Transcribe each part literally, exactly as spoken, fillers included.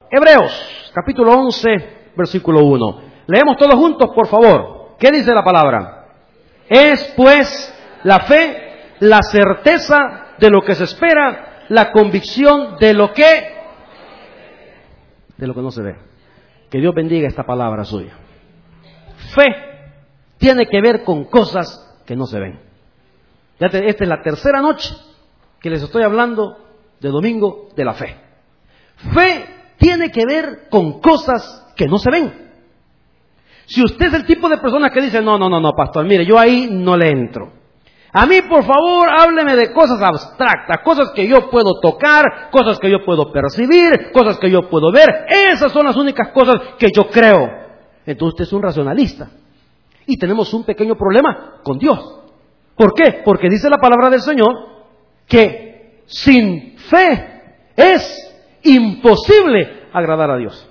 Hebreos, capítulo once, versículo uno. Leemos todos juntos, por favor. ¿Qué dice la palabra? Es pues la fe, la certeza de lo que se espera, la convicción de lo que, de lo que no se ve. Que Dios bendiga esta palabra suya. Fe tiene que ver con cosas que no se ven. Ya te, esta es la tercera noche que les estoy hablando de domingo de la fe. Fe tiene que ver con cosas que no se ven. Si usted es el tipo de persona que dice, no, no, no, no, pastor, mire, yo ahí no le entro. A mí, por favor, hábleme de cosas abstractas, cosas que yo puedo tocar, cosas que yo puedo percibir, cosas que yo puedo ver. Esas son las únicas cosas que yo creo. Entonces usted es un racionalista. Y tenemos un pequeño problema con Dios. ¿Por qué? Porque dice la palabra del Señor que sin fe es imposible agradar a Dios.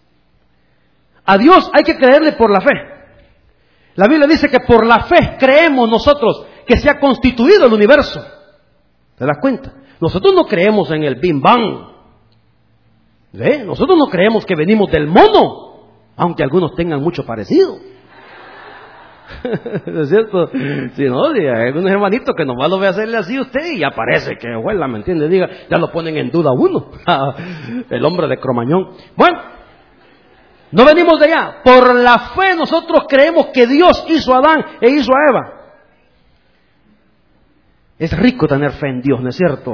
A Dios hay que creerle por la fe. La Biblia dice que por la fe creemos nosotros que se ha constituido el universo. ¿Te das cuenta? Nosotros no creemos en el Big Bang. ¿Ve? Nosotros no creemos que venimos del mono, aunque algunos tengan mucho parecido. ¿No es cierto? Si no, hay algunos hermanitos que nomás lo ve hacerle así a usted y ya parece que, bueno, ¿me entiende? Diga, ya lo ponen en duda uno. El hombre de Cromañón. Bueno, no venimos de allá. Por la fe nosotros creemos que Dios hizo a Adán e hizo a Eva. Es rico tener fe en Dios, ¿no es cierto?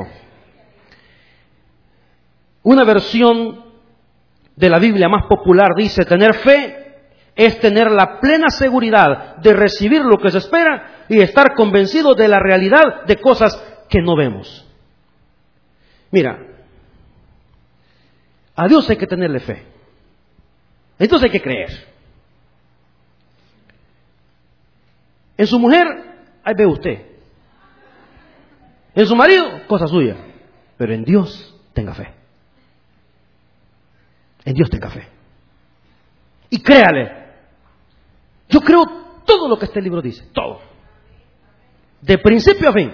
Una versión de la Biblia más popular dice, tener fe es tener la plena seguridad de recibir lo que se espera y estar convencido de la realidad de cosas que no vemos. Mira, a Dios hay que tenerle fe. Entonces hay que creer. En su mujer, ahí ve usted. En su marido, cosa suya. Pero en Dios, tenga fe. En Dios tenga fe. Y créale. Yo creo todo lo que este libro dice. Todo. De principio a fin.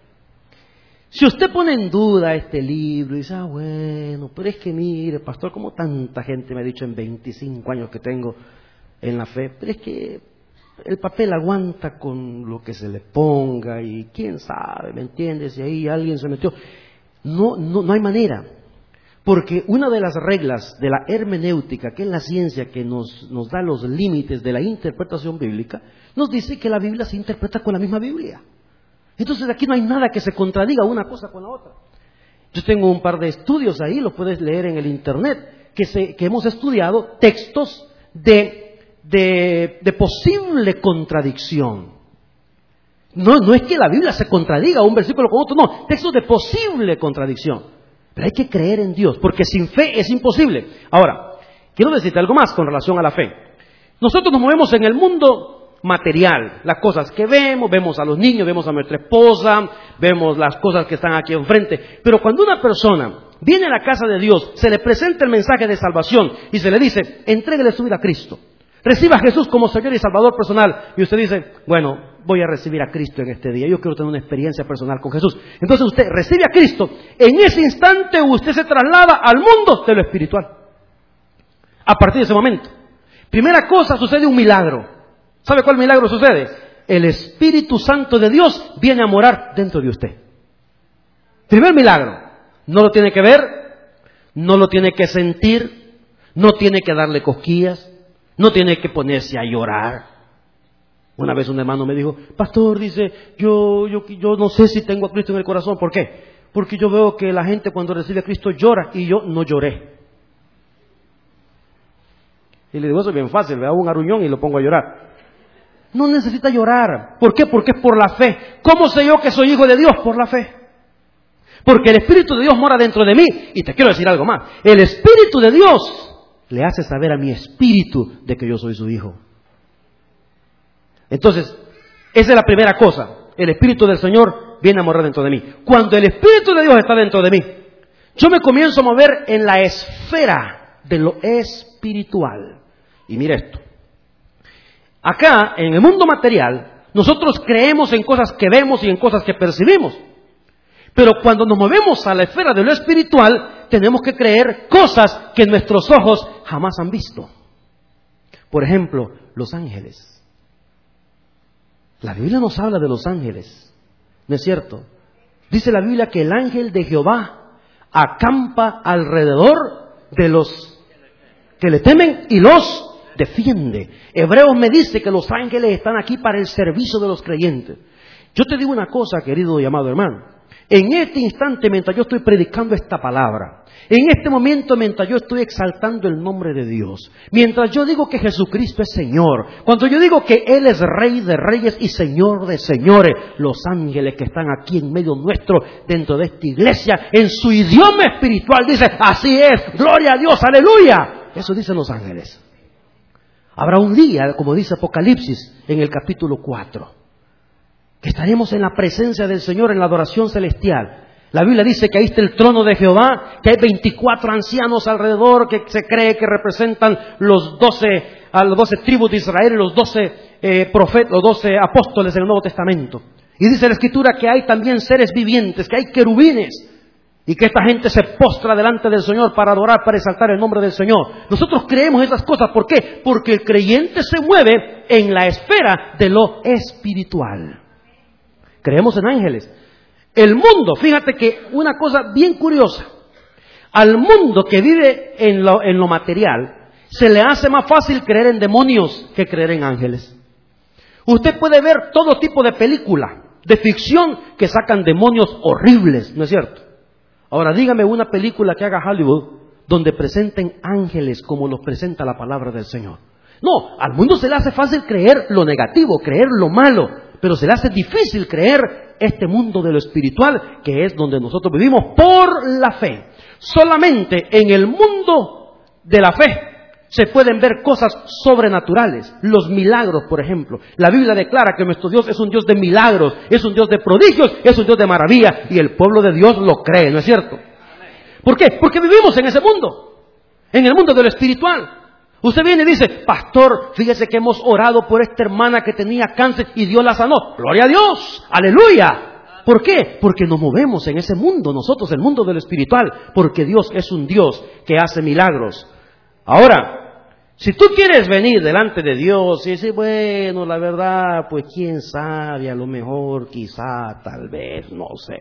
Si usted pone en duda este libro y dice, ah, bueno, pero es que mire, pastor, como tanta gente me ha dicho en veinticinco años que tengo en la fe, pero es que el papel aguanta con lo que se le ponga y quién sabe, ¿me entiendes? Si ahí alguien se metió. No, no, no hay manera. Porque una de las reglas de la hermenéutica, que es la ciencia que nos, nos da los límites de la interpretación bíblica, nos dice que la Biblia se interpreta con la misma Biblia. Entonces aquí no hay nada que se contradiga una cosa con la otra. Yo tengo un par de estudios ahí, los puedes leer en el internet, que, se, que hemos estudiado textos de, de, de posible contradicción. No, no es que la Biblia se contradiga un versículo con otro, no, textos de posible contradicción. Pero hay que creer en Dios, porque sin fe es imposible. Ahora, quiero decirte algo más con relación a la fe. Nosotros nos movemos en el mundo material, las cosas que vemos, vemos a los niños, vemos a nuestra esposa, vemos las cosas que están aquí enfrente. Pero cuando una persona viene a la casa de Dios, se le presenta el mensaje de salvación y se le dice, entréguele su vida a Cristo. Reciba a Jesús como Señor y Salvador personal. Y usted dice, bueno, voy a recibir a Cristo en este día. Yo quiero tener una experiencia personal con Jesús. Entonces usted recibe a Cristo. En ese instante usted se traslada al mundo de lo espiritual. A partir de ese momento. Primera cosa, sucede un milagro. ¿Sabe cuál milagro sucede? El Espíritu Santo de Dios viene a morar dentro de usted. Primer milagro. No lo tiene que ver, no lo tiene que sentir, no tiene que darle cosquillas. No tiene que ponerse a llorar. Una vez un hermano me dijo, pastor, dice, yo, yo, yo no sé si tengo a Cristo en el corazón. ¿Por qué? Porque yo veo que la gente cuando recibe a Cristo llora y yo no lloré. Y le digo, eso es bien fácil, le hago un aruñón y lo pongo a llorar. No necesita llorar. ¿Por qué? Porque es por la fe. ¿Cómo sé yo que soy hijo de Dios? Por la fe. Porque el Espíritu de Dios mora dentro de mí. Y te quiero decir algo más. El Espíritu de Dios le hace saber a mi espíritu de que yo soy su hijo. Entonces, esa es la primera cosa. El Espíritu del Señor viene a morar dentro de mí. Cuando el Espíritu de Dios está dentro de mí, yo me comienzo a mover en la esfera de lo espiritual. Y mira esto. Acá, en el mundo material, nosotros creemos en cosas que vemos y en cosas que percibimos. Pero cuando nos movemos a la esfera de lo espiritual, tenemos que creer cosas que nuestros ojos jamás han visto. Por ejemplo, los ángeles. La Biblia nos habla de los ángeles, ¿no es cierto? Dice la Biblia que el ángel de Jehová acampa alrededor de los que le temen y los defiende. Hebreos me dice que los ángeles están aquí para el servicio de los creyentes. Yo te digo una cosa, querido y amado hermano. En este instante, mientras yo estoy predicando esta palabra, en este momento, mientras yo estoy exaltando el nombre de Dios, mientras yo digo que Jesucristo es Señor, cuando yo digo que Él es Rey de Reyes y Señor de Señores, los ángeles que están aquí en medio nuestro, dentro de esta iglesia, en su idioma espiritual, dicen, así es, gloria a Dios, aleluya. Eso dicen los ángeles. Habrá un día, como dice Apocalipsis en el capítulo cuatro, que estaremos en la presencia del Señor en la adoración celestial. La Biblia dice que ahí está el trono de Jehová, que hay veinticuatro ancianos alrededor que se cree que representan los doce, a las doce tribus de Israel y los doce eh, profetas, los doce apóstoles del Nuevo Testamento. Y dice la Escritura que hay también seres vivientes, que hay querubines, y que esta gente se postra delante del Señor para adorar, para exaltar el nombre del Señor. Nosotros creemos esas cosas. ¿Por qué? Porque el creyente se mueve en la esfera de lo espiritual. Creemos en ángeles. El mundo, fíjate que una cosa bien curiosa, al mundo que vive en lo, en lo material, se le hace más fácil creer en demonios que creer en ángeles. Usted puede ver todo tipo de película, de ficción, que sacan demonios horribles, ¿no es cierto? Ahora dígame una película que haga Hollywood donde presenten ángeles como los presenta la palabra del Señor. No, al mundo se le hace fácil creer lo negativo, creer lo malo, pero se le hace difícil creer este mundo de lo espiritual, que es donde nosotros vivimos por la fe. Solamente en el mundo de la fe se pueden ver cosas sobrenaturales, los milagros, por ejemplo. La Biblia declara que nuestro Dios es un Dios de milagros, es un Dios de prodigios, es un Dios de maravilla, y el pueblo de Dios lo cree, ¿no es cierto? ¿Por qué? Porque vivimos en ese mundo, en el mundo de lo espiritual. Usted viene y dice, pastor, fíjese que hemos orado por esta hermana que tenía cáncer y Dios la sanó. ¡Gloria a Dios! ¡Aleluya! ¿Por qué? Porque nos movemos en ese mundo, nosotros, el mundo de lo espiritual, porque Dios es un Dios que hace milagros. Ahora, si tú quieres venir delante de Dios y decir, bueno, la verdad, pues quién sabe, a lo mejor, quizá, tal vez, no sé.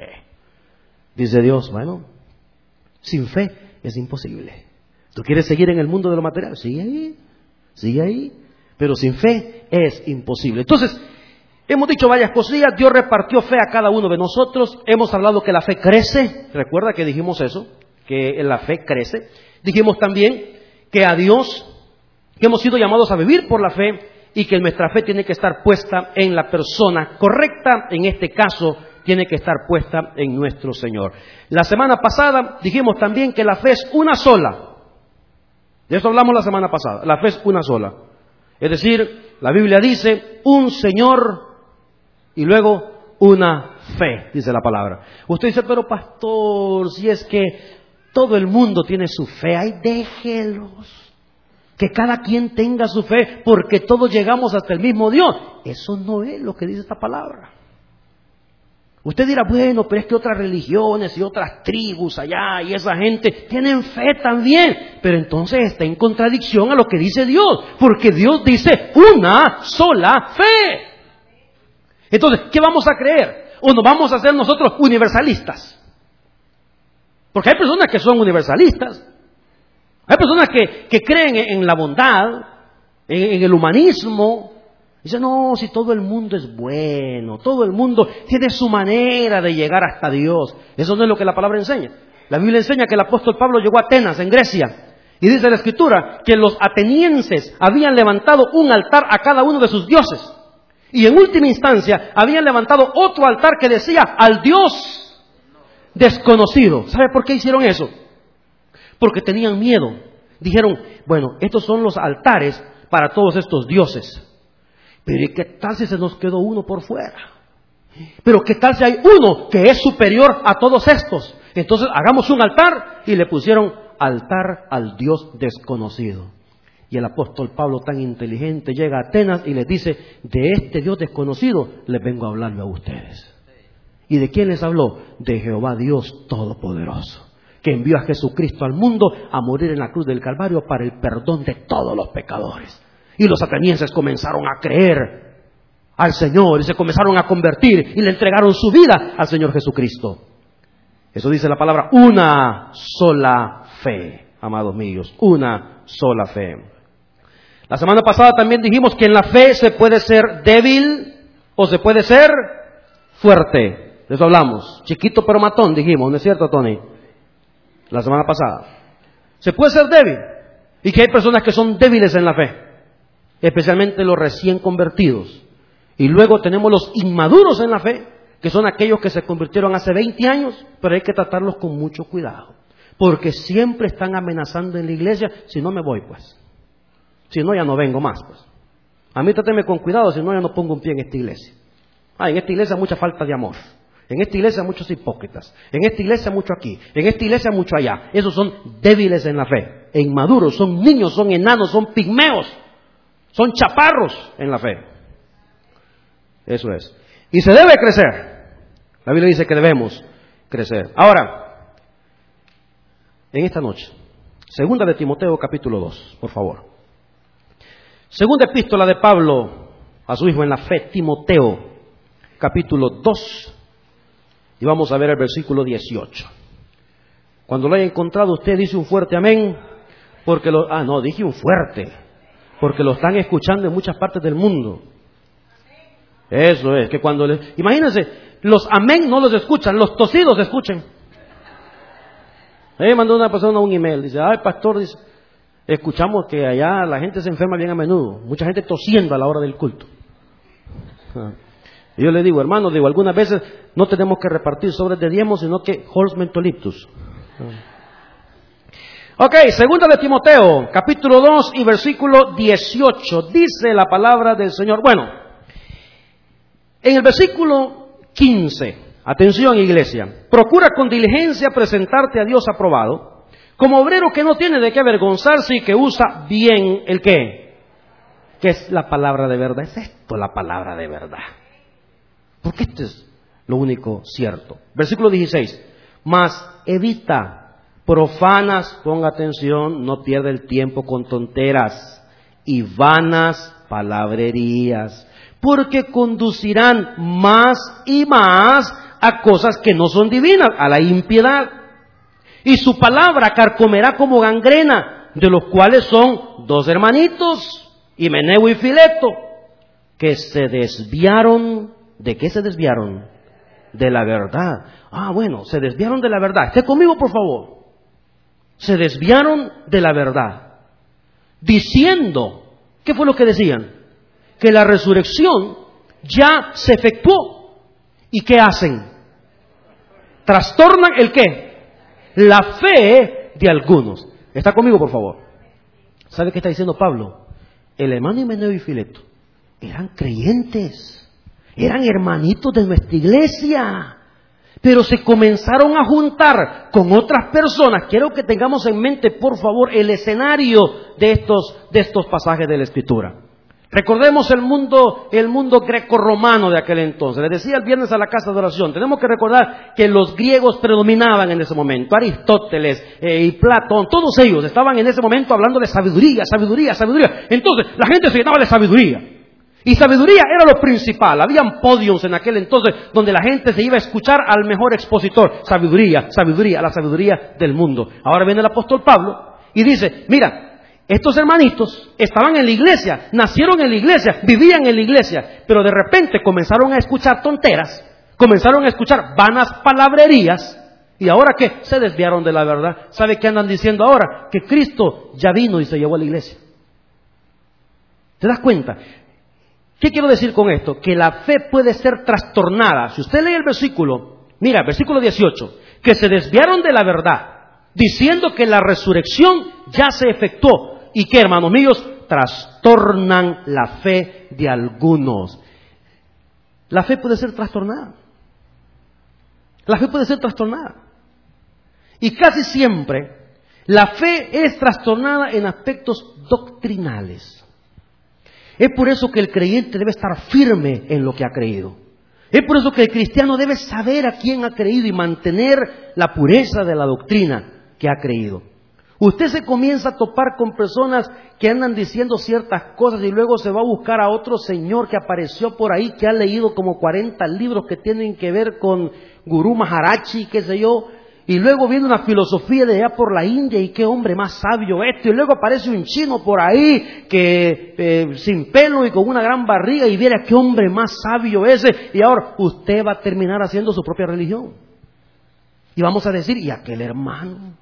Dice Dios, bueno, sin fe es imposible. ¿Tú quieres seguir en el mundo de lo material? Sigue ahí, sigue ahí, pero sin fe es imposible. Entonces, hemos dicho varias cosillas. Dios repartió fe a cada uno de nosotros. Hemos hablado que la fe crece. Recuerda que dijimos eso, que la fe crece. Dijimos también que a Dios, que hemos sido llamados a vivir por la fe y que nuestra fe tiene que estar puesta en la persona correcta. En este caso, tiene que estar puesta en nuestro Señor. La semana pasada dijimos también que la fe es una sola. De eso hablamos la semana pasada. La fe es una sola. Es decir, la Biblia dice un Señor y luego una fe, dice la palabra. Usted dice, pero pastor, si es que todo el mundo tiene su fe, ay, déjelos. Que cada quien tenga su fe, porque todos llegamos hasta el mismo Dios. Eso no es lo que dice esta palabra. Usted dirá, bueno, pero es que otras religiones y otras tribus allá y esa gente tienen fe también. Pero entonces está en contradicción a lo que dice Dios, porque Dios dice una sola fe. Entonces, ¿qué vamos a creer? ¿O nos vamos a hacer nosotros universalistas? Porque hay personas que son universalistas. Hay personas que, que creen en la bondad, en, en el humanismo. Dice, no, si todo el mundo es bueno, todo el mundo tiene su manera de llegar hasta Dios. Eso no es lo que la palabra enseña. La Biblia enseña que el apóstol Pablo llegó a Atenas, en Grecia, y dice la Escritura que los atenienses habían levantado un altar a cada uno de sus dioses. Y en última instancia habían levantado otro altar que decía al Dios desconocido. ¿Sabe por qué hicieron eso? Porque tenían miedo. Dijeron, bueno, estos son los altares para todos estos dioses. Pero ¿qué tal si se nos quedó uno por fuera? Pero ¿qué tal si hay uno que es superior a todos estos? Entonces hagamos un altar, y le pusieron altar al Dios desconocido. Y el apóstol Pablo, tan inteligente, llega a Atenas y les dice, de este Dios desconocido les vengo a hablarle a ustedes. ¿Y de quién les habló? De Jehová Dios Todopoderoso, que envió a Jesucristo al mundo a morir en la cruz del Calvario para el perdón de todos los pecadores. Y los atenienses comenzaron a creer al Señor y se comenzaron a convertir y le entregaron su vida al Señor Jesucristo. Eso dice la palabra, una sola fe, amados míos, una sola fe. La semana pasada también dijimos que en la fe se puede ser débil o se puede ser fuerte. De eso hablamos. Chiquito pero matón, dijimos, ¿no es cierto, Tony? La semana pasada. Se puede ser débil. Y que hay personas que son débiles en la fe, especialmente los recién convertidos. Y luego tenemos los inmaduros en la fe, que son aquellos que se convirtieron hace veinte años, pero hay que tratarlos con mucho cuidado, porque siempre están amenazando en la iglesia, si no me voy pues. Si no, ya no vengo más pues. A mí tráteme con cuidado, si no, ya no pongo un pie en esta iglesia. Ah, en esta iglesia hay mucha falta de amor. En esta iglesia hay muchos hipócritas. En esta iglesia hay mucho aquí. En esta iglesia hay mucho allá. Esos son débiles en la fe. E inmaduros, son niños, son enanos, son pigmeos. Son chaparros en la fe. Eso es. Y se debe crecer. La Biblia dice que debemos crecer. Ahora, en esta noche, segunda de Timoteo capítulo dos, por favor. Segunda epístola de Pablo a su hijo en la fe, Timoteo, capítulo dos. Y vamos a ver el versículo dieciocho. Cuando lo haya encontrado, usted dice un fuerte amén. Porque lo, ah, no, dije un fuerte. Porque lo están escuchando en muchas partes del mundo. Eso es, que cuando le... Imagínense, los amén no los escuchan, los tosidos escuchen. Me mandó una persona un email, dice, ay pastor, dice, escuchamos que allá la gente se enferma bien a menudo. Mucha gente tosiendo a la hora del culto. Y yo le digo, hermano, digo, algunas veces no tenemos que repartir sobres de diezmos, sino que Hors Mentoliptus. Ok, segunda de Timoteo, capítulo dos y versículo dieciocho, dice la palabra del Señor. Bueno, en el versículo quince, atención iglesia, procura con diligencia presentarte a Dios aprobado, como obrero que no tiene de qué avergonzarse y que usa bien el qué, que es la palabra de verdad. ¿Es esto la palabra de verdad? Porque esto es lo único cierto. Versículo dieciséis. Mas evita profanas, ponga atención, no pierda el tiempo con tonteras y vanas palabrerías, porque conducirán más y más a cosas que no son divinas, a la impiedad. Y su palabra carcomerá como gangrena, de los cuales son dos hermanitos, Himeneo y Fileto, que se desviaron. ¿De qué se desviaron? De la verdad. Ah, bueno, se desviaron de la verdad. Esté conmigo, por favor. Se desviaron de la verdad. Diciendo, ¿qué fue lo que decían? Que la resurrección ya se efectuó. ¿Y qué hacen? Trastornan el qué? La fe de algunos. ¿Está conmigo, por favor? ¿Sabe qué está diciendo Pablo? El hermano Himeneo y Fileto eran creyentes. Eran hermanitos de nuestra iglesia, pero se comenzaron a juntar con otras personas. Quiero que tengamos en mente, por favor, el escenario de estos, de estos pasajes de la Escritura. Recordemos el mundo, el mundo greco-romano de aquel entonces. Les decía el viernes a la casa de oración, tenemos que recordar que los griegos predominaban en ese momento. Aristóteles eh, y Platón, todos ellos estaban en ese momento hablando de sabiduría, sabiduría, sabiduría. Entonces la gente se llenaba de sabiduría. Y sabiduría era lo principal. Habían podios en aquel entonces donde la gente se iba a escuchar al mejor expositor. Sabiduría, sabiduría, la sabiduría del mundo. Ahora viene el apóstol Pablo y dice, mira, estos hermanitos estaban en la iglesia, nacieron en la iglesia, vivían en la iglesia, pero de repente comenzaron a escuchar tonteras, comenzaron a escuchar vanas palabrerías. ¿Y ahora qué? Se desviaron de la verdad. ¿Sabe qué andan diciendo ahora? Que Cristo ya vino y se llevó a la iglesia. ¿Te das cuenta? ¿Qué quiero decir con esto? Que la fe puede ser trastornada. Si usted lee el versículo, mira, versículo dieciocho, que se desviaron de la verdad, diciendo que la resurrección ya se efectuó. ¿Y qué, hermanos míos? Trastornan la fe de algunos. La fe puede ser trastornada. La fe puede ser trastornada. Y casi siempre la fe es trastornada en aspectos doctrinales. Es por eso que el creyente debe estar firme en lo que ha creído. Es por eso que el cristiano debe saber a quién ha creído y mantener la pureza de la doctrina que ha creído. Usted se comienza a topar con personas que andan diciendo ciertas cosas y luego se va a buscar a otro señor que apareció por ahí, que ha leído como cuarenta libros que tienen que ver con Gurú Maharaji, qué sé yo, y luego viene una filosofía de allá por la India y qué hombre más sabio esto, y luego aparece un chino por ahí que eh, sin pelo y con una gran barriga y viera qué hombre más sabio ese, y ahora usted va a terminar haciendo su propia religión. Y vamos a decir, ¿y aquel hermano?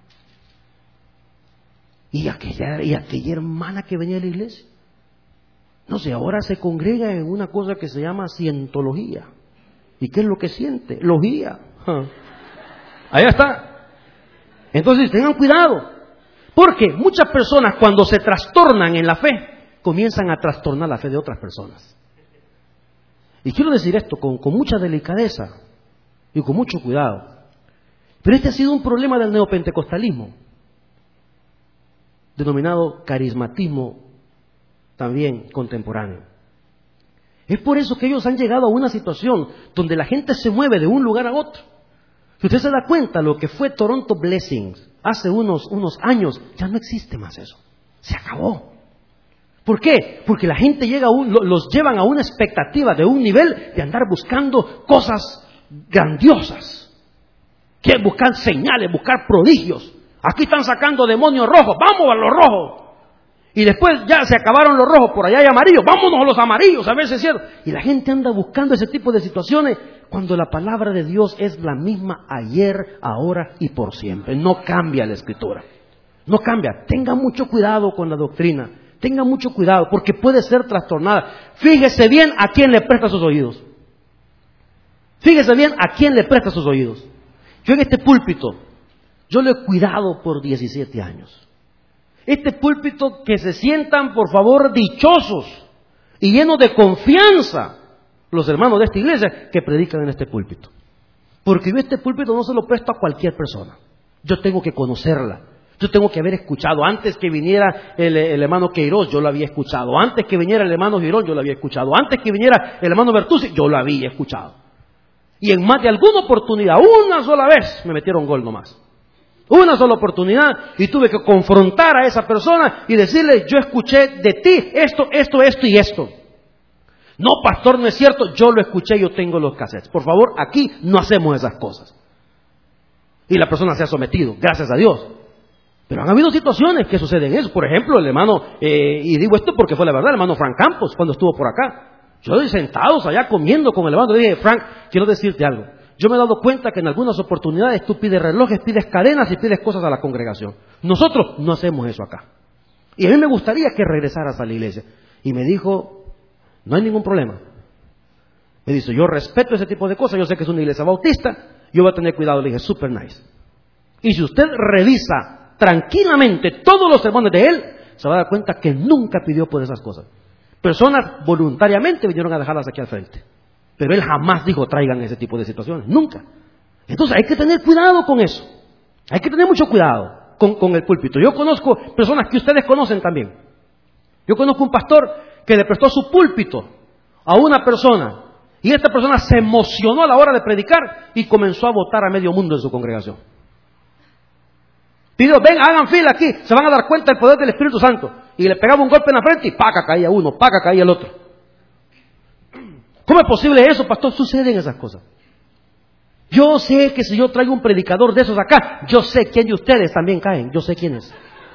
¿Y aquella, y aquella hermana que venía a la iglesia? No sé, ahora se congrega en una cosa que se llama cientología. ¿Y qué es lo que siente? Logía. Ahí está. Entonces tengan cuidado, porque muchas personas cuando se trastornan en la fe, comienzan a trastornar la fe de otras personas. Y quiero decir esto con, con mucha delicadeza y con mucho cuidado. Pero este ha sido un problema del neopentecostalismo, denominado carismatismo también contemporáneo. Es por eso que ellos han llegado a una situación donde la gente se mueve de un lugar a otro. Si usted se da cuenta, lo que fue Toronto Blessings hace unos, unos años, ya no existe más eso. Se acabó. ¿Por qué? Porque la gente llega a un, los llevan a una expectativa de un nivel de andar buscando cosas grandiosas. Quieren buscar señales, buscar prodigios. Aquí están sacando demonios rojos, vamos a los rojos. Y después ya se acabaron los rojos, por allá hay amarillos, vámonos a los amarillos, a ver si es cierto. Y la gente anda buscando ese tipo de situaciones cuando la palabra de Dios es la misma ayer, ahora y por siempre. No cambia la Escritura, no cambia. Tenga mucho cuidado con la doctrina, tenga mucho cuidado porque puede ser trastornada. Fíjese bien a quién le presta sus oídos. Fíjese bien a quién le presta sus oídos. Yo en este púlpito, yo lo he cuidado por diecisiete años. Este púlpito, que se sientan por favor dichosos y llenos de confianza los hermanos de esta iglesia que predican en este púlpito. Porque yo este púlpito no se lo presto a cualquier persona. Yo tengo que conocerla. Yo tengo que haber escuchado. Antes que viniera el, el hermano Queiroz, yo lo había escuchado. Antes que viniera el hermano Girón, yo lo había escuchado. Antes que viniera el hermano Bertuzzi, yo lo había escuchado. Y en más de alguna oportunidad, una sola vez, me metieron gol nomás. Una sola oportunidad y tuve que confrontar a esa persona y decirle, yo escuché de ti esto, esto, esto y esto. No, pastor, no es cierto, yo lo escuché, yo tengo los cassettes. Por favor, aquí no hacemos esas cosas. Y la persona se ha sometido, gracias a Dios. Pero han habido situaciones que suceden eso. Por ejemplo, el hermano, eh, y digo esto porque fue la verdad, el hermano Frank Campos, cuando estuvo por acá. Yo sentados allá comiendo con el hermano, le dije, Frank, quiero decirte algo. Yo me he dado cuenta que en algunas oportunidades tú pides relojes, pides cadenas y pides cosas a la congregación. Nosotros no hacemos eso acá. Y a mí me gustaría que regresaras a la iglesia. Y me dijo, no hay ningún problema. Me dice, yo respeto ese tipo de cosas, yo sé que es una iglesia bautista, yo voy a tener cuidado. Le dije, super nice. Y si usted revisa tranquilamente todos los sermones de él, se va a dar cuenta que nunca pidió por esas cosas. Personas voluntariamente vinieron a dejarlas aquí al frente. Pero él jamás dijo, traigan ese tipo de situaciones. Nunca. Entonces hay que tener cuidado con eso. Hay que tener mucho cuidado con, con el púlpito. Yo conozco personas que ustedes conocen también. Yo conozco un pastor que le prestó su púlpito a una persona. Y esta persona se emocionó a la hora de predicar y comenzó a votar a medio mundo en su congregación. Pidió, ven, hagan fila aquí, se van a dar cuenta del poder del Espíritu Santo. Y le pegaba un golpe en la frente y paca caía uno, paca caía el otro. ¿Cómo es posible eso, pastor? Suceden esas cosas. Yo sé que si yo traigo un predicador de esos acá, yo sé quién de ustedes también caen. Yo sé quién es.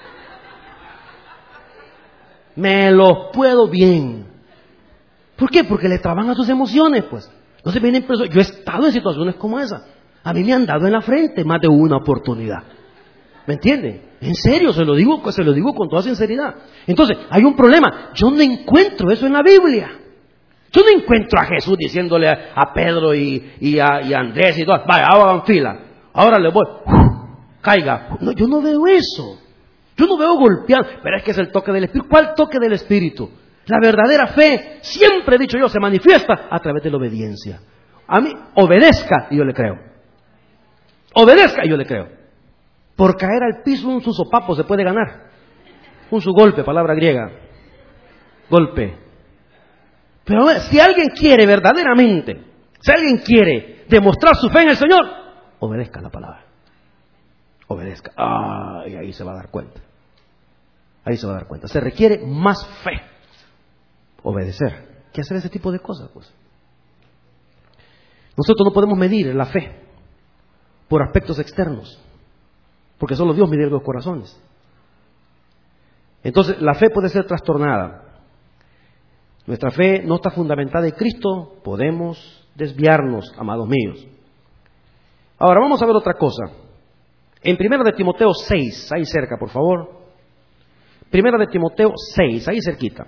Me los puedo bien. ¿Por qué? Porque le traban a sus emociones, pues. No se vienen presos. Yo he estado en situaciones como esa. A mí me han dado en la frente más de una oportunidad. ¿Me entienden? En serio, se lo digo, se lo digo con toda sinceridad. Entonces, hay un problema. Yo no encuentro eso en la Biblia. Yo no encuentro a Jesús diciéndole a, a Pedro y, y, a, y a Andrés y todo, vaya, hagan fila, ahora le voy, uf, caiga. No, yo no veo eso. Yo no veo golpear, pero es que es el toque del Espíritu. ¿Cuál toque del Espíritu? La verdadera fe, siempre he dicho yo, se manifiesta a través de la obediencia. A mí, obedezca y yo le creo. Obedezca y yo le creo. Por caer al piso un susopapo se puede ganar. Un su golpe, palabra griega. Golpe. Pero si alguien quiere verdaderamente Si alguien quiere demostrar su fe en el Señor, obedezca la palabra. Obedezca. Ah, y ahí se va a dar cuenta. Ahí se va a dar cuenta. Se requiere más fe. Obedecer. ¿Qué hacer ese tipo de cosas? Pues nosotros no podemos medir la fe por aspectos externos, porque solo Dios mide los corazones. Entonces, la fe puede ser trastornada. Nuestra fe no está fundamentada en Cristo, podemos desviarnos, amados míos. Ahora, vamos a ver otra cosa. En Primera de Timoteo seis, ahí cerca, por favor. Primera de Timoteo seis, ahí cerquita.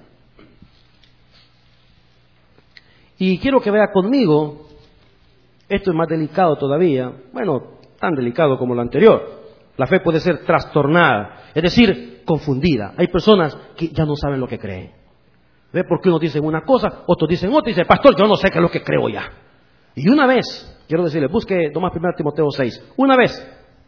Y quiero que vea conmigo, esto es más delicado todavía, bueno, tan delicado como lo anterior. La fe puede ser trastornada, es decir, confundida. Hay personas que ya no saben lo que creen. ¿Ve? Porque unos dicen una cosa, otros dicen otra, y dice, pastor, yo no sé qué es lo que creo ya. Y una vez, quiero decirle, busque nomás Primera de Timoteo seis, una vez,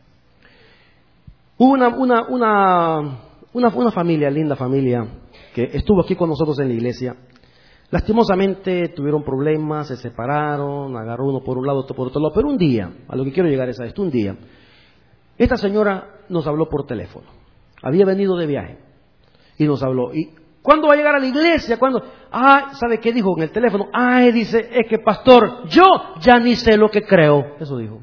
una, una, una, una, una familia, linda familia, que estuvo aquí con nosotros en la iglesia. Lastimosamente tuvieron problemas, se separaron, agarró uno por un lado, otro por otro lado, pero un día, a lo que quiero llegar es a esto, un día, esta señora nos habló por teléfono, había venido de viaje, y nos habló, y ¿cuándo va a llegar a la iglesia? ¿Cuándo? Ah, ¿sabe qué dijo en el teléfono? Ay, dice, es que pastor, yo ya ni sé lo que creo, eso dijo.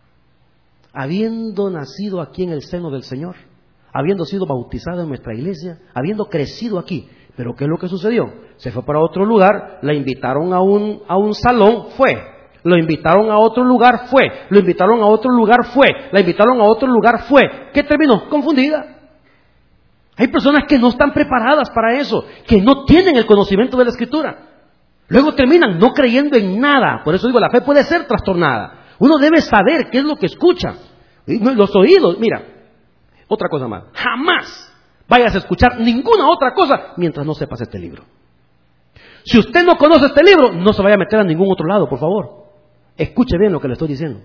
Habiendo nacido aquí en el seno del Señor, habiendo sido bautizado en nuestra iglesia, habiendo crecido aquí, pero ¿qué es lo que sucedió? Se fue para otro lugar, la invitaron a un, a un salón, fue. Lo invitaron a otro lugar, fue. Lo invitaron a otro lugar, fue. La invitaron a otro lugar, fue. ¿Qué terminó? Confundida. Hay personas que no están preparadas para eso, que no tienen el conocimiento de la Escritura. Luego terminan no creyendo en nada. Por eso digo, la fe puede ser trastornada. Uno debe saber qué es lo que escucha. Los oídos, mira, otra cosa más. Jamás vayas a escuchar ninguna otra cosa mientras no sepas este libro. Si usted no conoce este libro, no se vaya a meter a ningún otro lado, por favor. Escuche bien lo que le estoy diciendo.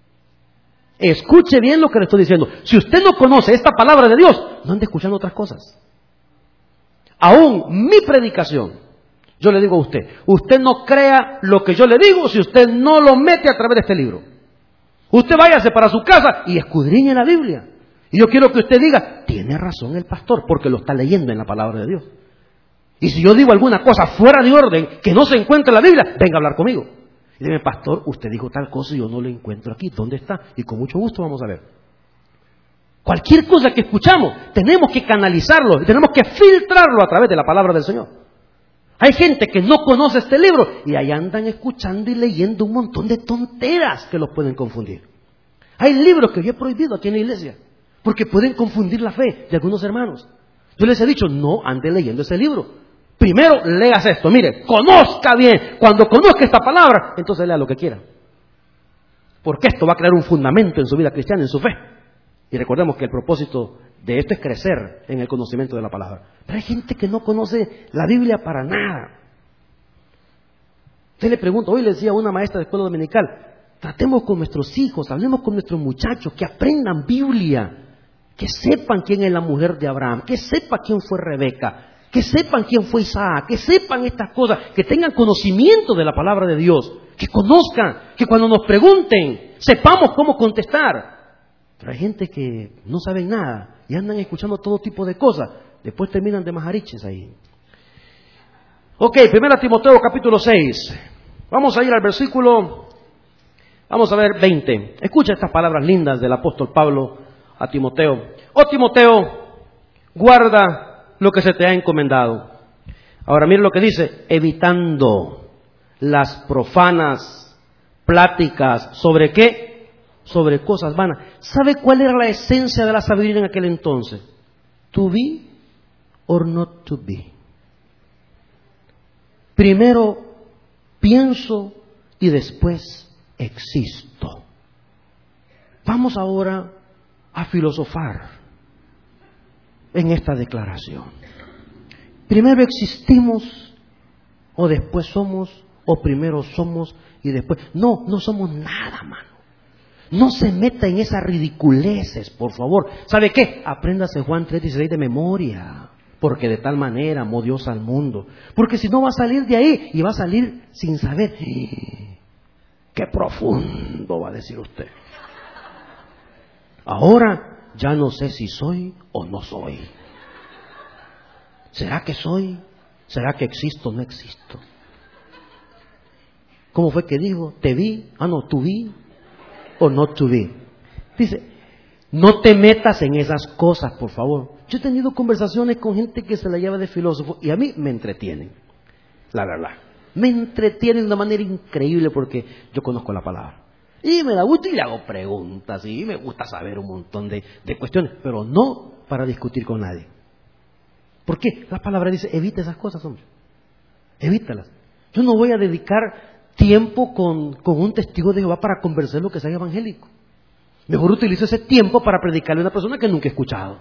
Escuche bien lo que le estoy diciendo. Si usted no conoce esta palabra de Dios, no ande escuchando otras cosas. Aún mi predicación, yo le digo a usted, usted no crea lo que yo le digo si usted no lo mete a través de este libro. Usted váyase para su casa y escudriñe la Biblia. Y yo quiero que usted diga, tiene razón el pastor, porque lo está leyendo en la palabra de Dios. Y si yo digo alguna cosa fuera de orden, que no se encuentra en la Biblia, venga a hablar conmigo. Y dime, pastor, usted dijo tal cosa y yo no lo encuentro aquí. ¿Dónde está? Y con mucho gusto vamos a ver. Cualquier cosa que escuchamos, tenemos que canalizarlo, tenemos que filtrarlo a través de la palabra del Señor. Hay gente que no conoce este libro y ahí andan escuchando y leyendo un montón de tonteras que los pueden confundir. Hay libros que yo he prohibido aquí en la iglesia, porque pueden confundir la fe de algunos hermanos. Yo les he dicho, no ande leyendo ese libro. Primero, leas esto, mire, conozca bien. Cuando conozca esta palabra, entonces lea lo que quiera. Porque esto va a crear un fundamento en su vida cristiana, en su fe. Y recordemos que el propósito de esto es crecer en el conocimiento de la palabra. Pero hay gente que no conoce la Biblia para nada. Usted le pregunta, hoy le decía a una maestra de escuela dominical, tratemos con nuestros hijos, hablemos con nuestros muchachos, que aprendan Biblia, que sepan quién es la mujer de Abraham, que sepan quién fue Rebeca, que sepan quién fue Isaac, que sepan estas cosas, que tengan conocimiento de la palabra de Dios, que conozcan, que cuando nos pregunten, sepamos cómo contestar. Pero hay gente que no saben nada y andan escuchando todo tipo de cosas, después terminan de majariches ahí. Ok, Primera Timoteo capítulo seis, vamos a ir al versículo, vamos a ver veinte. Escucha estas palabras lindas del apóstol Pablo a Timoteo. Oh Timoteo, guarda lo que se te ha encomendado. Ahora mire lo que dice, evitando las profanas pláticas, ¿sobre qué? Sobre cosas vanas. ¿Sabe cuál era la esencia de la sabiduría en aquel entonces? To be or not to be. Primero pienso y después existo. Vamos ahora a filosofar en esta declaración. Primero existimos o después somos, o primero somos y después. No, no somos nada, mano. No se meta en esas ridiculeces, por favor. ¿Sabe qué? Apréndase Juan tres dieciséis de memoria. Porque de tal manera amó Dios al mundo. Porque si no va a salir de ahí y va a salir sin saber. qué profundo, va a decir usted. Ahora ya no sé si soy o no soy. ¿Será que soy? ¿Será que existo o no existo? ¿Cómo fue que dijo? ¿Te vi? Ah, no, ¿tú vi? ¿O no tú vi? Dice, no te metas en esas cosas, por favor. Yo he tenido conversaciones con gente que se la lleva de filósofo y a mí me entretienen, la verdad. Me entretienen de una manera increíble porque yo conozco la palabra. Y me da gusto y le hago preguntas y me gusta saber un montón de, de cuestiones, pero no para discutir con nadie. ¿Por qué? La palabra dice, evita esas cosas, hombre. Evítalas. Yo no voy a dedicar tiempo con, con un testigo de Jehová para conversar lo que sea evangélico. Mejor utilizo ese tiempo para predicarle a una persona que nunca he escuchado.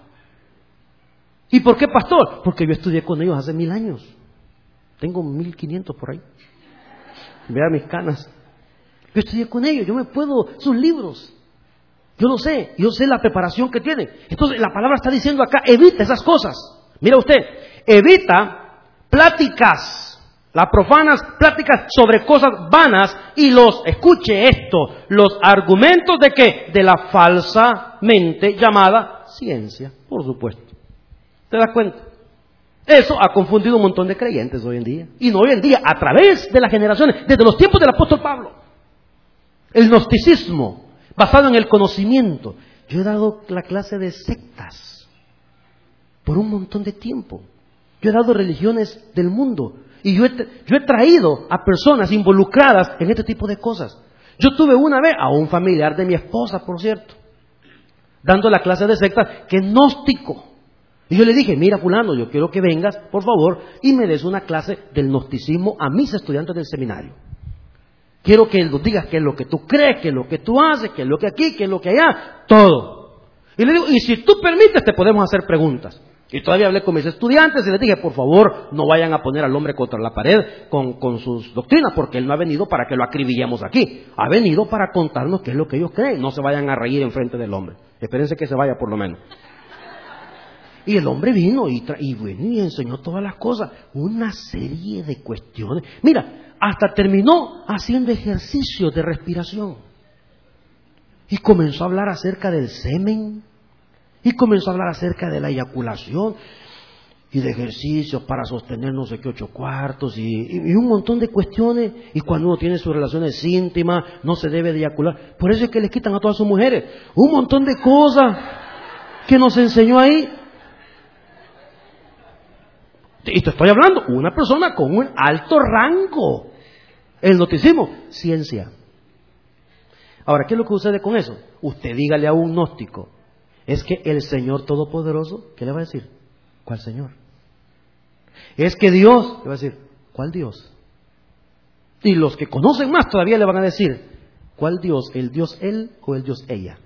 ¿Y por qué, pastor? Porque yo estudié con ellos hace mil años. Tengo mil quinientos por ahí. Vea mis canas. Yo estudié con ellos, yo me puedo, sus libros. Yo lo sé, yo sé la preparación que tienen. Entonces la palabra está diciendo acá, evita esas cosas. Mira usted, evita pláticas, las profanas pláticas sobre cosas vanas y los, escuche esto, los argumentos de qué? De la falsamente llamada ciencia, por supuesto. ¿Te das cuenta? Eso ha confundido un montón de creyentes hoy en día. Y no hoy en día, a través de las generaciones, desde los tiempos del apóstol Pablo. El gnosticismo, basado en el conocimiento. Yo he dado la clase de sectas por un montón de tiempo. Yo he dado religiones del mundo. Y yo he, yo he traído a personas involucradas en este tipo de cosas. Yo tuve una vez a un familiar de mi esposa, por cierto, dando la clase de sectas, que es gnóstico. Y yo le dije, mira fulano, yo quiero que vengas, por favor, y me des una clase del gnosticismo a mis estudiantes del seminario. Quiero que nos digas qué es lo que tú crees, qué es lo que tú haces, qué es lo que aquí, qué es lo que allá, todo. Y le digo, y si tú permites, te podemos hacer preguntas. Y todavía hablé con mis estudiantes y les dije, por favor, no vayan a poner al hombre contra la pared con, con sus doctrinas, porque él no ha venido para que lo acribillemos aquí. Ha venido para contarnos qué es lo que ellos creen. No se vayan a reír enfrente del hombre. Espérense que se vaya por lo menos. Y el hombre vino y, tra- y, bueno, y enseñó todas las cosas, una serie de cuestiones. Mira, hasta terminó haciendo ejercicios de respiración. Y comenzó a hablar acerca del semen, y comenzó a hablar acerca de la eyaculación, y de ejercicios para sostener no sé qué ocho cuartos, y, y, y un montón de cuestiones. Y cuando uno tiene sus relaciones íntimas, no se debe de eyacular. Por eso es que les quitan a todas sus mujeres. Un montón de cosas que nos enseñó ahí. Y te estoy hablando, una persona con un alto rango. El gnosticismo, ciencia. Ahora, ¿qué es lo que sucede con eso? Usted dígale a un gnóstico, es que el Señor Todopoderoso, ¿qué le va a decir? ¿Cuál Señor? Es que Dios, le va a decir, ¿cuál Dios? Y los que conocen más todavía le van a decir, ¿cuál Dios? ¿El Dios Él o el Dios ella?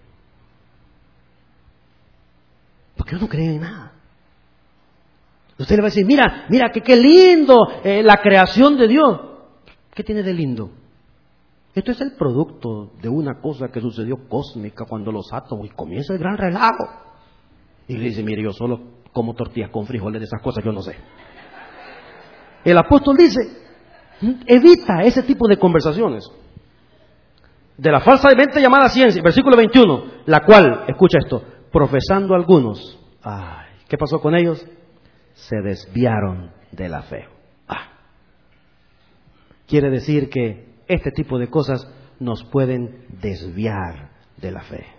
Porque ellos no creen en nada. Usted le va a decir, mira, mira, que qué lindo eh, la creación de Dios. ¿Qué tiene de lindo? Esto es el producto de una cosa que sucedió cósmica cuando los átomos, y comienza el gran relajo. Y le dice, mire, yo solo como tortillas con frijoles, de esas cosas yo no sé. El apóstol dice, evita ese tipo de conversaciones. De la falsamente llamada ciencia, versículo veintiuno, la cual, escucha esto, profesando algunos, ay, ¿qué pasó con ellos? Se desviaron de la fe. Ah. Quiere decir que este tipo de cosas nos pueden desviar de la fe.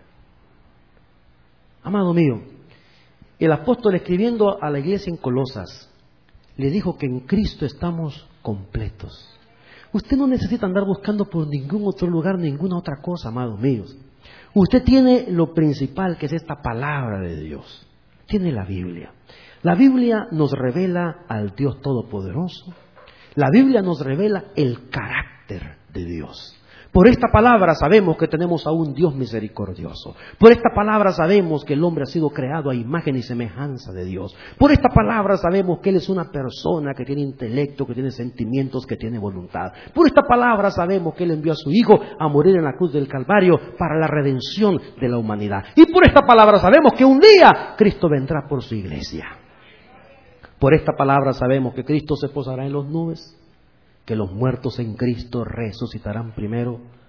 Amado mío, el apóstol escribiendo a la iglesia en Colosas le dijo que en Cristo estamos completos. Usted no necesita andar buscando por ningún otro lugar, ninguna otra cosa, amados míos. Usted tiene lo principal, que es esta palabra de Dios. Tiene la Biblia. La Biblia nos revela al Dios Todopoderoso. La Biblia nos revela el carácter de Dios. Por esta palabra sabemos que tenemos a un Dios misericordioso. Por esta palabra sabemos que el hombre ha sido creado a imagen y semejanza de Dios. Por esta palabra sabemos que Él es una persona que tiene intelecto, que tiene sentimientos, que tiene voluntad. Por esta palabra sabemos que Él envió a su Hijo a morir en la cruz del Calvario para la redención de la humanidad. Y por esta palabra sabemos que un día Cristo vendrá por su iglesia. Por esta palabra sabemos que Cristo se posará en las nubes, que los muertos en Cristo resucitarán primero,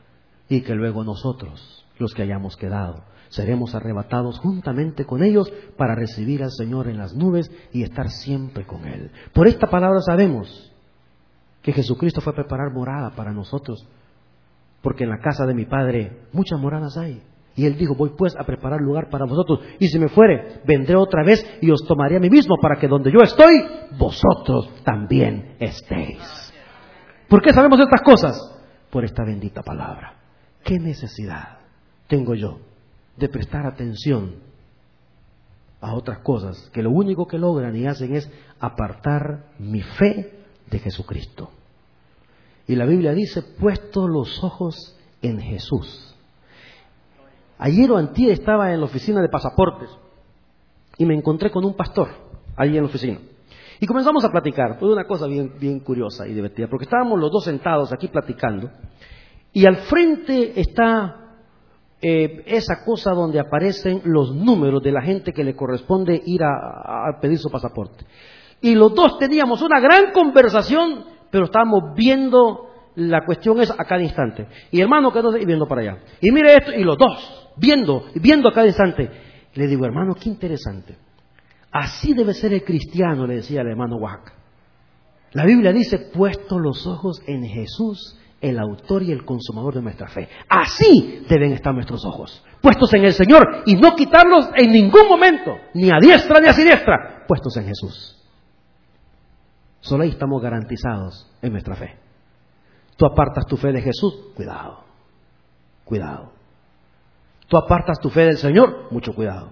y que luego nosotros, los que hayamos quedado, seremos arrebatados juntamente con ellos para recibir al Señor en las nubes y estar siempre con Él. Por esta palabra sabemos que Jesucristo fue a preparar morada para nosotros, porque en la casa de mi Padre muchas moradas hay. Y Él dijo, voy pues a preparar lugar para vosotros, y si me fuere, vendré otra vez y os tomaré a mí mismo, para que donde yo estoy, vosotros también estéis. ¿Por qué sabemos estas cosas? Por esta bendita palabra. ¿Qué necesidad tengo yo de prestar atención a otras cosas que lo único que logran y hacen es apartar mi fe de Jesucristo? Y la Biblia dice, puesto los ojos en Jesús. Ayer o antier estaba en la oficina de pasaportes y me encontré con un pastor allí en la oficina. Y comenzamos a platicar. Fue una cosa bien, bien curiosa y divertida, porque estábamos los dos sentados aquí platicando y al frente está eh, esa cosa donde aparecen los números de la gente que le corresponde ir a, a pedir su pasaporte. Y los dos teníamos una gran conversación, pero estábamos viendo, la cuestión es a cada instante. Y hermano, que no sé, y viendo para allá. Y mire esto, y los dos viendo, viendo a cada instante. Le digo, hermano, qué interesante. Así debe ser el cristiano, le decía el hermano Oaxaca. La Biblia dice, puesto los ojos en Jesús, el autor y el consumador de nuestra fe. Así deben estar nuestros ojos, puestos en el Señor, y no quitarlos en ningún momento, ni a diestra ni a siniestra, puestos en Jesús. Solo ahí estamos garantizados en nuestra fe. Tú apartas tu fe de Jesús, cuidado, cuidado. Tú apartas tu fe del Señor, mucho cuidado.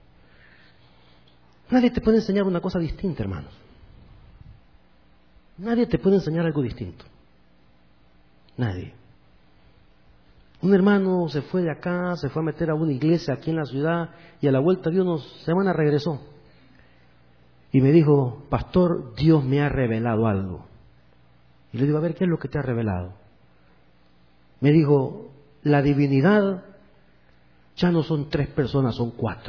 Nadie te puede enseñar una cosa distinta, hermanos. Nadie te puede enseñar algo distinto. Nadie. Un hermano se fue de acá, se fue a meter a una iglesia aquí en la ciudad y a la vuelta de unas semanas regresó. Y me dijo, pastor, Dios me ha revelado algo. Y le digo, a ver, ¿qué es lo que te ha revelado? Me dijo, la divinidad ya no son tres personas, son cuatro.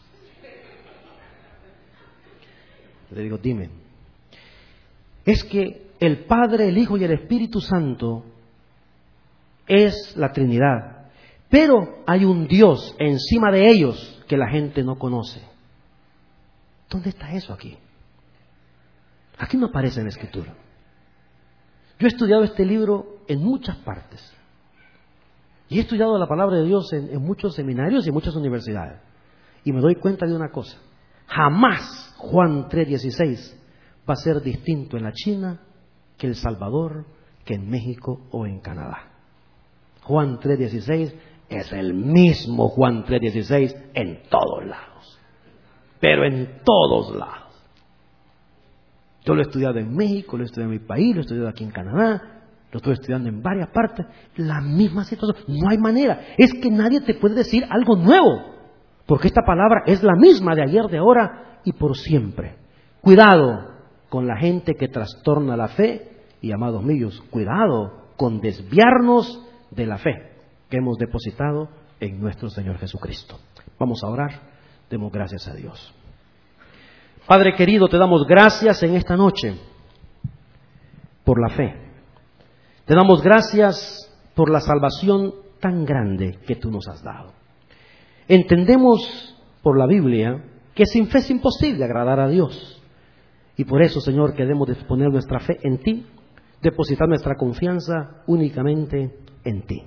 Le digo, dime. Es que el Padre, el Hijo y el Espíritu Santo es la Trinidad. Pero hay un Dios encima de ellos que la gente no conoce. ¿Dónde está eso aquí? Aquí no aparece en la Escritura. Yo he estudiado este libro en muchas partes. Y he estudiado la palabra de Dios en, en muchos seminarios y en muchas universidades. Y me doy cuenta de una cosa. Jamás Juan tres dieciséis va a ser distinto en la China que El Salvador, que en México o en Canadá. Juan tres dieciséis es el mismo Juan tres dieciséis en todos lados. Pero en todos lados. Yo lo he estudiado en México, lo he estudiado en mi país, lo he estudiado aquí en Canadá. Lo estoy estudiando en varias partes. La misma situación. No hay manera. Es que nadie te puede decir algo nuevo. Porque esta palabra es la misma de ayer, de ahora y por siempre. Cuidado con la gente que trastorna la fe. Y amados míos, cuidado con desviarnos de la fe que hemos depositado en nuestro Señor Jesucristo. Vamos a orar. Demos gracias a Dios. Padre querido, te damos gracias en esta noche por la fe. Te damos gracias por la salvación tan grande que tú nos has dado. Entendemos por la Biblia que sin fe es imposible agradar a Dios. Y por eso, Señor, queremos poner nuestra fe en ti, depositar nuestra confianza únicamente en ti.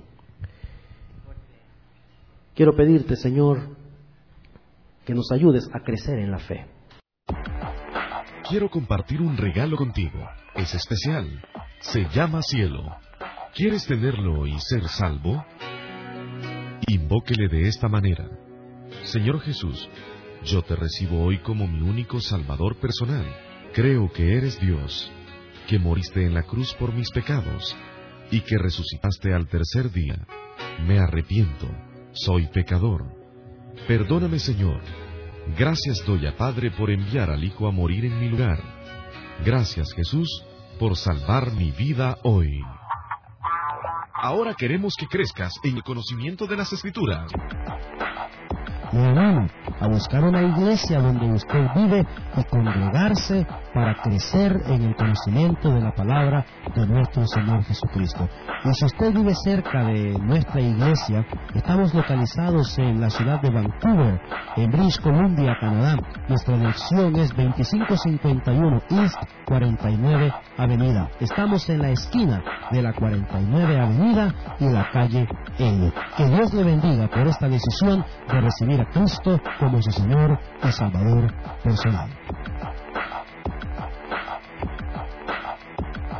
Quiero pedirte, Señor, que nos ayudes a crecer en la fe. Quiero compartir un regalo contigo. Es especial. Se llama cielo. ¿Quieres tenerlo y ser salvo? Invóquele de esta manera. Señor Jesús, yo te recibo hoy como mi único Salvador personal. Creo que eres Dios, que moriste en la cruz por mis pecados y que resucitaste al tercer día. Me arrepiento. Soy pecador. Perdóname, Señor. Gracias doy a Padre por enviar al Hijo a morir en mi lugar. Gracias, Jesús, por salvar mi vida hoy. Ahora queremos que crezcas en el conocimiento de las Escrituras. Mi hermano, a buscar una iglesia donde usted vive y congregarse para crecer en el conocimiento de la palabra de nuestro Señor Jesucristo. Y si usted vive cerca de nuestra iglesia, estamos localizados en la ciudad de Vancouver, en British Columbia, Canadá. Nuestra dirección es veinticinco cincuenta y uno East cuarenta y nueve Avenida. Estamos en la esquina de la cuarenta y nueve Avenida y la calle Elliot. Que Dios le bendiga por esta decisión de recibir a Cristo como su Señor y Salvador personal.